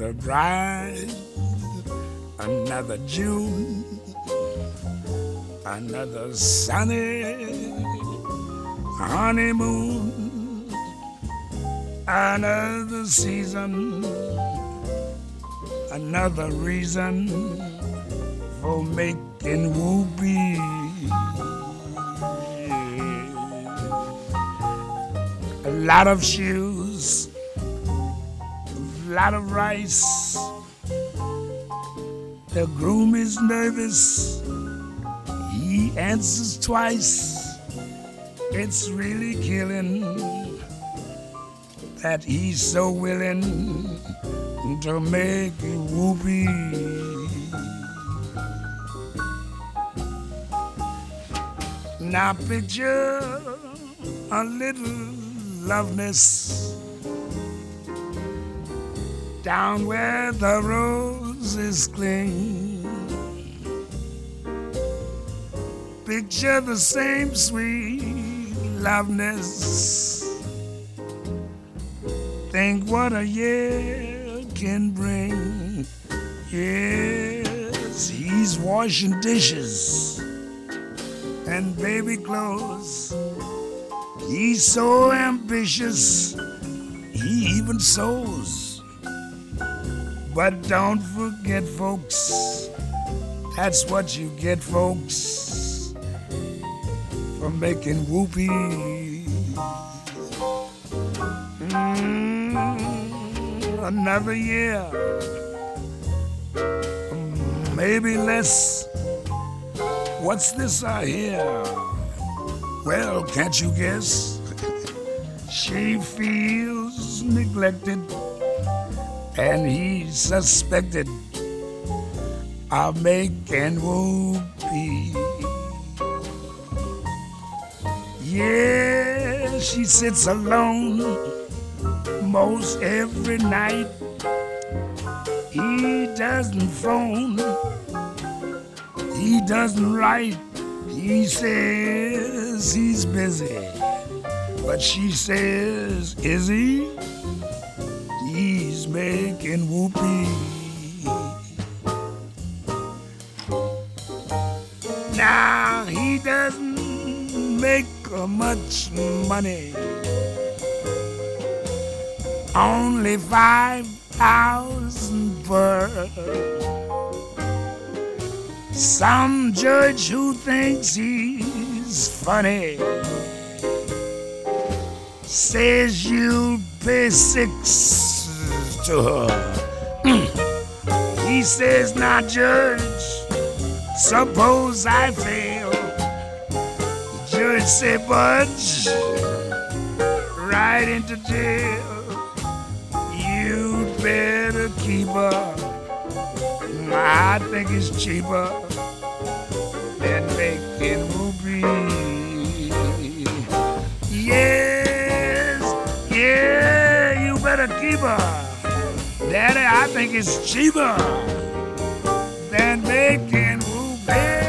another bride, another June, another sunny honeymoon, another season, another reason for making whoopee. A lot of shoes, a lot of rice. The groom is nervous, he answers twice. It's really killing that he's so willing to make you whoopee. Now picture a little loveness down where the roses cling. Picture the same sweet loveness. Think what a year can bring. Yes, he's washing dishes and baby clothes. He's so ambitious, he even sews. But don't forget, folks, that's what you get, folks, for making whoopee. Another year, maybe less. What's this I hear? Well, can't you guess? She feels neglected, and he's suspected of making whoopee. Yeah, she sits alone most every night. He doesn't phone, he doesn't write. He says he's busy, but she says, is he? He's making whoopee. Now he doesn't make much money, only 5,000 per. Some judge who thinks he's funny says you'll pay 6 to her. He says, now judge, suppose I fail. The judge say, budge right into jail. You'd better keep her. I think it's cheaper than making whoopee. Yes, yeah, you better keep her. Daddy, I think it's cheaper than making whoopee.